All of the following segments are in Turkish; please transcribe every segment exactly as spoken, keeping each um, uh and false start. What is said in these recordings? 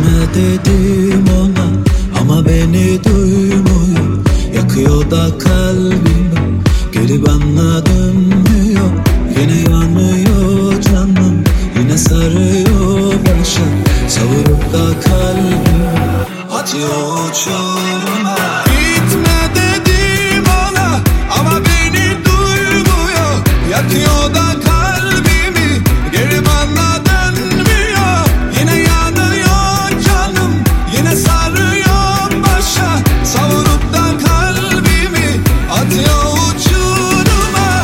Gitme dedim ona ama beni duymuyor. Yakıyor da kalbimi, geri bana dönmüyor. Yine yanıyor canım, yine sarıyor başa. Savurup da kalbimi atıyor uçuruma. Gitme dedim ona ama beni duymuyor. Yakıyor da kalbimi, geri bana dönmüyor. Yine yanıyor canım, yine sarıyor başa. Savurup da kalbimi atıyor uçuruma.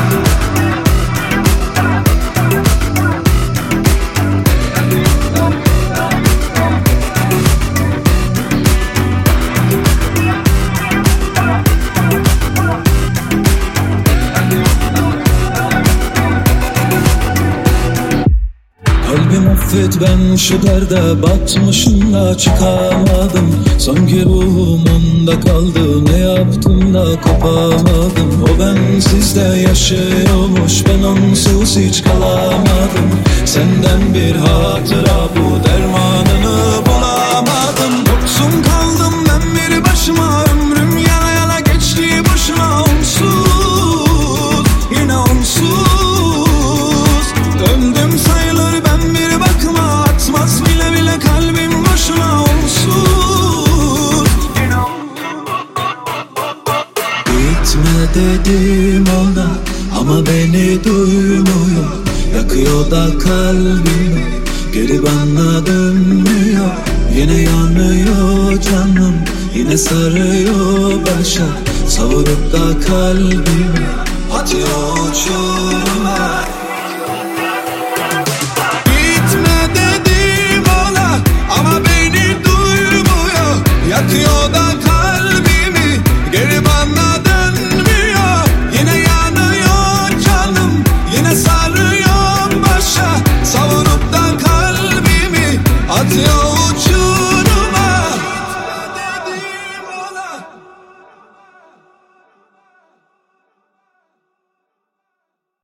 Kalbim affet, ben şu derde batmışım da çıkamadım. Sanki ruhum onda kaldı, ne yaptım da kopamadım. O bensiz de yaşıyormuş, ben onsuz hiç kalamadım. Senden bir hatıra, bu dermanını bulamadım. Yoksun kaldım ben bir başıma, ömrüm yana yana geçti boşuna. Onsuz, yine onsuz döndüm sayılır ben bir bakıma. Atmaz bile bile kalbim boşuna. Onsuz, gitme dedim ona ama beni duymuyor. Yakıyor da kalbimi, geri bana dönmüyor. Yine yanıyor canım, yine sarıyor başa. Savurup da kalbimi atıyor uçuruma. Gitme dedim ona ama beni duymuyor. Yakıyor da kalbimi, geri bana dönmüyor. Yine yanıyor canım, yine sarıyor başa. Savurup da kalbimi atıyor